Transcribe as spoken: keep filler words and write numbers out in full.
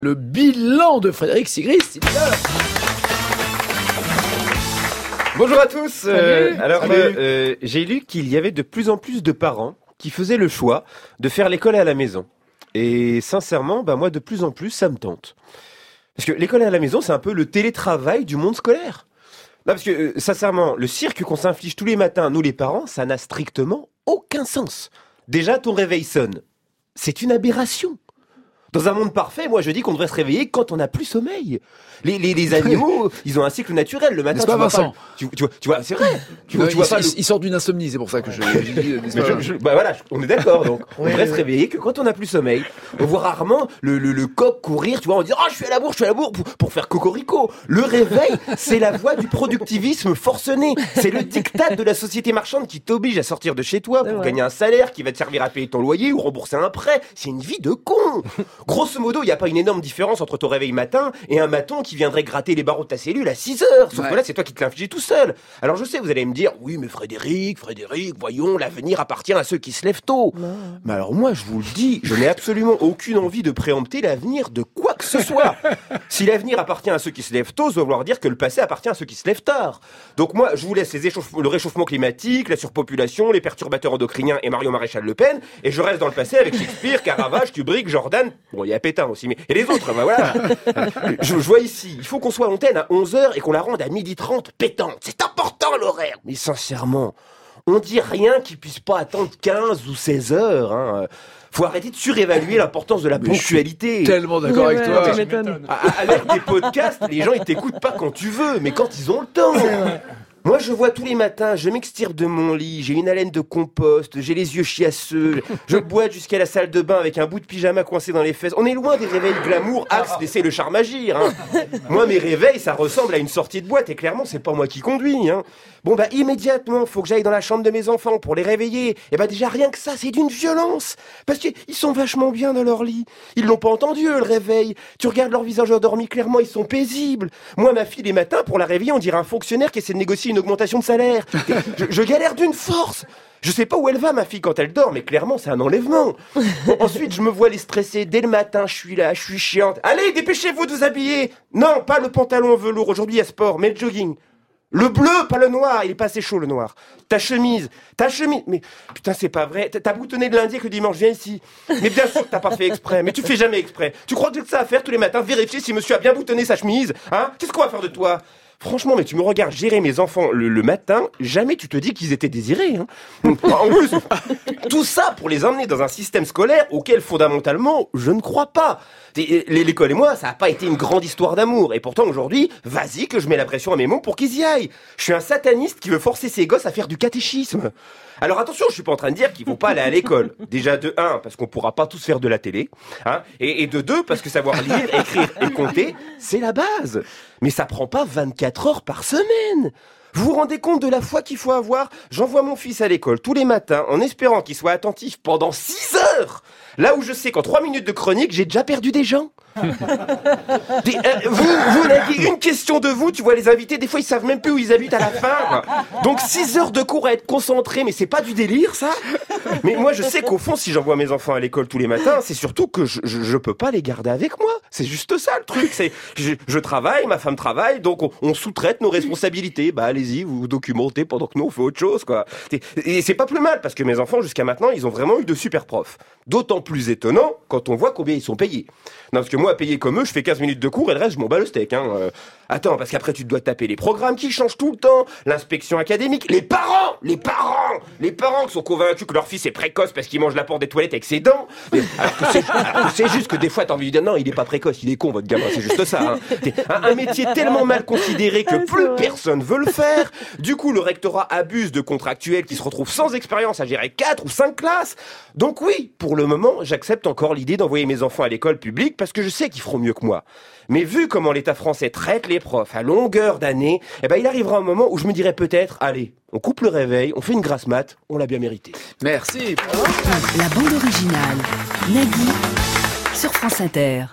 Le bilan de Frédéric Sigrist, c'est là. Bonjour à tous. Euh, alors, Salut. euh, euh, j'ai lu qu'il y avait de plus en plus de parents qui faisaient le choix de faire l'école à la maison. Et sincèrement, bah moi, de plus en plus, ça me tente. Parce que l'école à la maison, c'est un peu le télétravail du monde scolaire. Non, parce que, euh, sincèrement, le cirque qu'on s'inflige tous les matins, nous les parents, ça n'a strictement aucun sens. Déjà, ton réveil sonne. C'est une aberration. Dans un monde parfait, moi je dis qu'on devrait se réveiller quand on n'a plus sommeil. Les, les, les animaux, ils ont un cycle naturel. Le matin, N'est-ce tu pas, vois Vincent pas. Le, tu, tu vois, tu vois, c'est vrai. Tu, Non, tu vois il, pas. il, Le... il sort d'une insomnie, c'est pour ça que je. je dis, n'est-ce Mais pas je, je, bah voilà, on est d'accord. Donc, on devrait se réveiller que quand on n'a plus sommeil. On voit rarement le, le, le coq courir. Tu vois, on dit ah, oh, je suis à la bourre, je suis à la bourre pour, pour faire cocorico. Le réveil, c'est la voie du productivisme forcené. C'est le diktat de la société marchande qui t'oblige à sortir de chez toi pour gagner un salaire qui va te servir à payer ton loyer ou rembourser un prêt. C'est une vie de con. Grosso modo, il n'y a pas une énorme différence entre ton réveil matin et un maton qui viendrait gratter les barreaux de ta cellule à six heures. Sauf Ouais. que là, c'est toi qui te l'infliges tout seul. Alors je sais, vous allez me dire, oui, mais Frédéric, Frédéric, voyons, l'avenir appartient à ceux qui se lèvent tôt. Non. Mais alors moi, je vous le dis, je n'ai absolument aucune envie de préempter l'avenir de quoi que ce soit. Si l'avenir appartient à ceux qui se lèvent tôt, ça doit vouloir dire que le passé appartient à ceux qui se lèvent tard. Donc moi, je vous laisse les échauffe- le réchauffement climatique, la surpopulation, les perturbateurs endocriniens et Mario Maréchal Le Pen, et je reste dans le passé avec Shakespeare, Caravage, Kubrick, Jordan, bon, il y a Pétain aussi, mais et les autres, bah voilà. Je, je vois ici, il faut qu'on soit à l'antenne à onze heures et qu'on la rende à midi trente pétante. C'est important l'horaire. Mais sincèrement, on dit rien qui puisse pas attendre quinze ou seize heures. Hein. Faut arrêter de surévaluer l'importance de la Mais je suis ponctualité. Tellement d'accord Ouais, avec ouais, toi. tu m'étonnes. À, à l'ère des podcasts, les gens ils t'écoutent pas quand tu veux, mais quand ils ont le temps. Moi, je vois tous les matins, je m'extire de mon lit, j'ai une haleine de compost, j'ai les yeux chiasseux, je boite jusqu'à la salle de bain avec un bout de pyjama coincé dans les fesses. On est loin des réveils glamour, axe, laissez le charme agir. Hein. Moi, mes réveils, ça ressemble à une sortie de boîte, et clairement, c'est pas moi qui conduis. Hein. Bon, bah, immédiatement, faut que j'aille dans la chambre de mes enfants pour les réveiller. Et bah, déjà, rien que ça, c'est d'une violence. Parce qu'ils sont vachement bien dans leur lit. Ils l'ont pas entendu, eux, le réveil. Tu regardes leur visage endormi, clairement, ils sont paisibles. Moi, ma fille, les matins, pour la réveiller, on dirait un fonctionnaire qui essaie de négocier une augmentation de salaire. Je, je galère d'une force. Je sais pas où elle va, ma fille, quand elle dort, mais clairement, c'est un enlèvement. Bon, ensuite, je me vois les stresser. Dès le matin, je suis là, je suis chiante. Allez, dépêchez-vous de vous habiller. Non, pas le pantalon en velours. Aujourd'hui, il y a sport, mais le jogging. Le bleu, pas le noir. Il est pas assez chaud, le noir. Ta chemise. Ta chemise. Mais, putain, c'est pas vrai. T'as boutonné de lundi que le dimanche. Viens ici. Mais bien sûr que t'as pas fait exprès. Mais tu fais jamais exprès. Tu crois que j'ai que ça à faire tous les matins? Vérifier si monsieur a bien boutonné sa chemise. Hein? Qu'est-ce qu'on va faire de toi? Franchement, mais tu me regardes gérer mes enfants le, le matin, jamais tu te dis qu'ils étaient désirés. Hein. En plus, tout ça pour les emmener dans un système scolaire auquel, fondamentalement, je ne crois pas. L'école et moi, ça n'a pas été une grande histoire d'amour. Et pourtant, aujourd'hui, vas-y que je mets la pression à mes mots pour qu'ils y aillent. Je suis un sataniste qui veut forcer ses gosses à faire du catéchisme. Alors attention, je suis pas en train de dire qu'il faut pas aller à l'école. Déjà de un, parce qu'on pourra pas tous faire de la télé, hein, et, et de deux, parce que savoir lire, écrire et compter, c'est la base. Mais ça prend pas vingt-quatre heures par semaine. Vous vous rendez compte de la foi qu'il faut avoir? J'envoie mon fils à l'école tous les matins en espérant qu'il soit attentif pendant six heures. Là où je sais qu'en trois minutes de chronique, j'ai déjà perdu des gens. Des, euh, vous, vous n'avez une question de vous, tu vois les invités, des fois ils savent même plus où ils habitent à la fin. Quoi. Donc six heures de cours à être concentré, mais c'est pas du délire ça? Mais moi je sais qu'au fond, si j'envoie mes enfants à l'école tous les matins, c'est surtout que je, je, je peux pas les garder avec moi. C'est juste ça le truc. C'est je, je travaille, ma femme travaille, donc on, on sous-traite nos responsabilités. Bah allez-y, vous vous documentez pendant que nous on fait autre chose quoi. Et, et c'est pas plus mal parce que mes enfants jusqu'à maintenant ils ont vraiment eu de super profs. D'autant plus étonnant quand on voit combien ils sont payés. Non parce que moi, payer comme eux, je fais quinze minutes de cours et le reste, je m'en bats le steak. Hein. Euh, attends, parce qu'après, tu te dois taper les programmes qui changent tout le temps, l'inspection académique, les parents, les parents, les parents qui sont convaincus que leur fils est précoce parce qu'il mange la porte des toilettes avec ses dents. Mais, alors que c'est, alors que c'est juste que des fois, t'as envie de dire non, il est pas précoce, il est con, votre gamin, c'est juste ça. Hein. Un, un métier tellement mal considéré que plus personne veut le faire. Du coup, le rectorat abuse de contractuels qui se retrouvent sans expérience à gérer quatre ou cinq classes. Donc oui, pour le moment, j'accepte encore l'idée d'envoyer mes enfants à l'école publique parce que je sais qu'ils feront mieux que moi. Mais vu comment l'État français traite les profs à longueur d'année, eh ben il arrivera un moment où je me dirais peut-être, allez, on coupe le réveil, on fait une grasse mat, on l'a bien mérité. Merci. La bande originale, Nagui, sur France Inter.